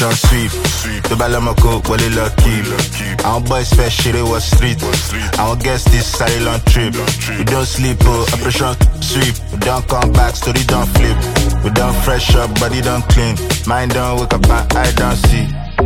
Operation sweep. The Balamako, well, lucky. Our boys first shit, it was street. Our guest is silent trip. We don't sleep, Operation sweep. We don't come back, story don't flip. We don't fresh up, body don't clean. Mind don't wake up, and eye don't see.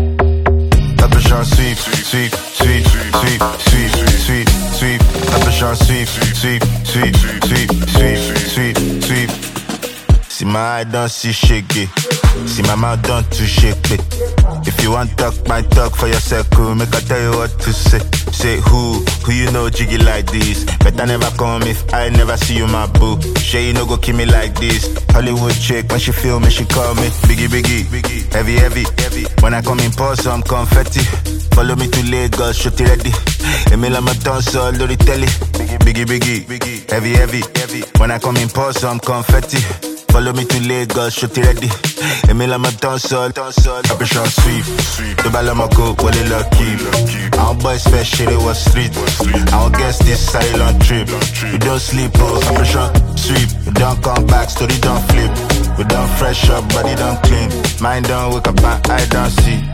Operation sweep, sweep, sweep, sweep, sweep, sweep, sweep. Operation sweep, sweep, sweep, sweep, sweep, sweep, sweep. See my eye don't see shaky. See my mouth don't too shake it. If you want talk, my talk for your circle. Make I tell you what to say. Say who you know jiggy like this. Better never come if I never see you, my boo. Shay, you no go kill me like this. Hollywood chick, when she feel me, she call me Biggie, Biggie, Biggie. Heavy, heavy, heavy. When I come in, pour some confetti. Follow me to Lagos, shoot it ready. Emila Matonso, Lori Telly. Biggie, Biggie, Biggie. Heavy, heavy, heavy. When I come in, pour some confetti. Follow me to Lagos, shoot it ready. Emila Matonso, Operation sweep. The Balamako, well, it lucky. Our boys first shit, it was street. Our guest is silent trip. We don't sleep, Operation sweep. We don't come back, story don't flip. We don't fresh up, body don't clean. Mind don't wake up, and eye don't see.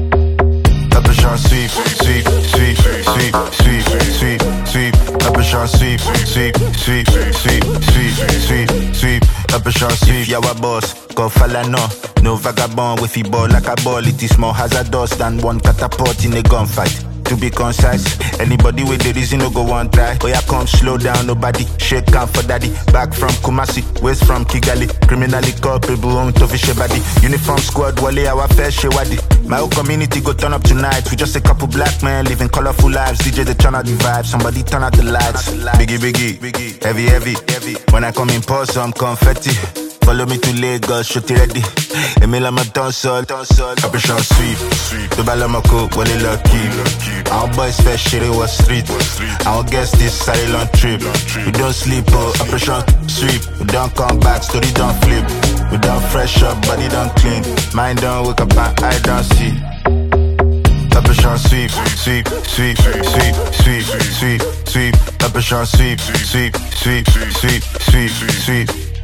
Operation sweep, sweep, sweep, sweep, sweep, sweep, sweep. Operation sweep, sweep, sweep, sweep, sweep, sweep, sweep. Operation sweep, yeah, our boss. Go follow no vagabond with the ball like a ball. It is more hazardous than one catapult in a gunfight. To be concise, anybody with the reason no go one try. Oh yeah, come slow down, nobody shake down for daddy. Back from Kumasi, west from Kigali. Criminally culpable, on to fish body. Uniform squad, wale our fair shewadi. My whole community go turn up tonight. We just a couple black men living colorful lives. DJ they turn out the vibe, somebody turn out the lights. Biggie, biggie, biggie, heavy, heavy, heavy. When I come in, pour some confetti. Follow me to Lagos, shoot it ready. Emila Matonso, Operation sweep. The Balamako, well, it lucky. Our boys first shit, it was street. Our guest is silent trip. We don't sleep, Operation sweep. We don't come back, story don't flip. We don't fresh up, body don't clean. Mind don't wake up, and eye don't see. Operation sweep, sweep, sweep, sweep, sweep, sweep, sweep. Operation sweep, sweep, sweep, sweep, sweep, sweep.